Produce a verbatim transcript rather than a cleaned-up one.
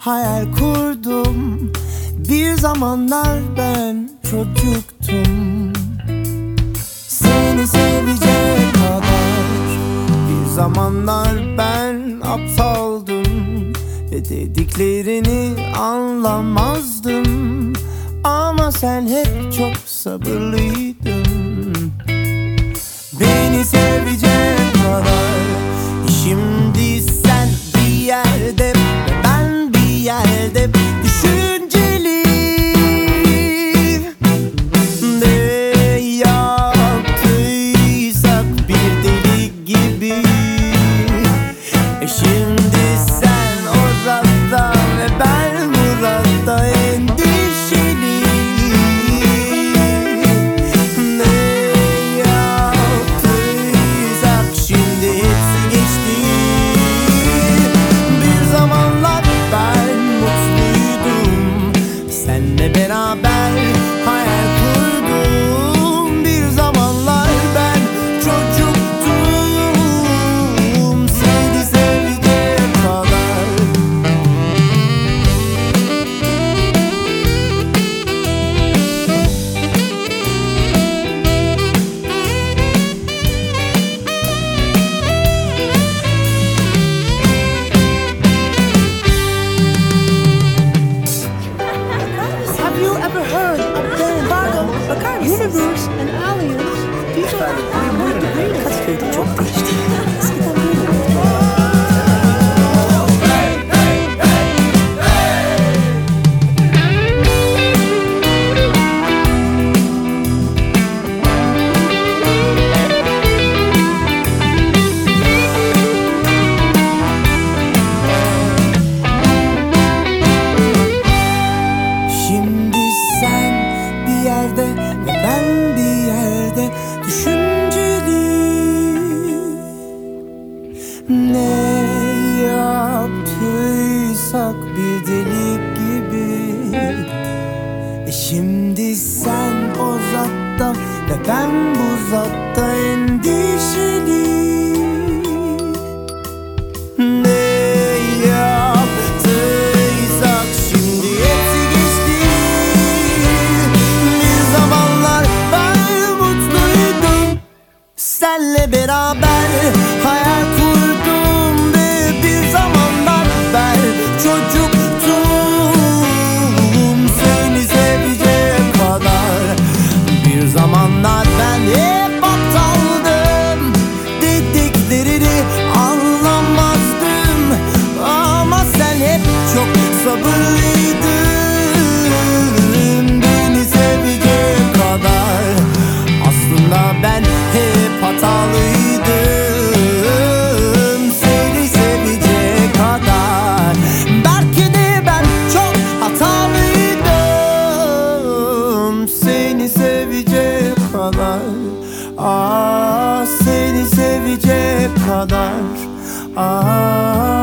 hayal kurdum. Bir zamanlar ben çocuktum. Seni sevecek kadar. Bir zamanlar ben aptaldım ve dediklerini anlamazdım. Ama sen hep çok sabırlıydın. Beni sevecek kadar. Şimdi sen bir yerde, ben bir yerde, düşünceli. Ne yaptıysak bir deli gibi. E şimdi sen orada ve ben burada, endişeli. Ne yaptıysak şimdi hepsi geçti. Bir zamanlar ben mutluydum, seninle beraber hayal kurdum. Bir zamanlar ben çocuktum, seni sevecek kadar. Have you ever heard of the embargo, universe and aliens? These are remote degraders. Kadıköy'de çok değişti. Eskiden böyle. Şimdi sen bir yerde ve ben bir yerde, düşünceli. Ne yaptıysak bir deli gibi. E şimdi sen o zatta ve ben bu zatta, endişeli. Ne yaptıysak şimdi hepsi geçti. Bir zamanlar ben mutluydum, senle beraber hayal kurdum. Ve bir zamanlar ben çocuktum, seni sevecek kadar. Bir zamanlar ben hep aptaldım, dediklerini anlamazdım. Ama sen hep çok sabırlıydın, beni sevecek kadar. Aslında ben hep hatalıydım, seni sevecek kadar. Belki de ben çok hatalıydım, seni sevecek kadar. Ah, seni sevecek kadar. Ah.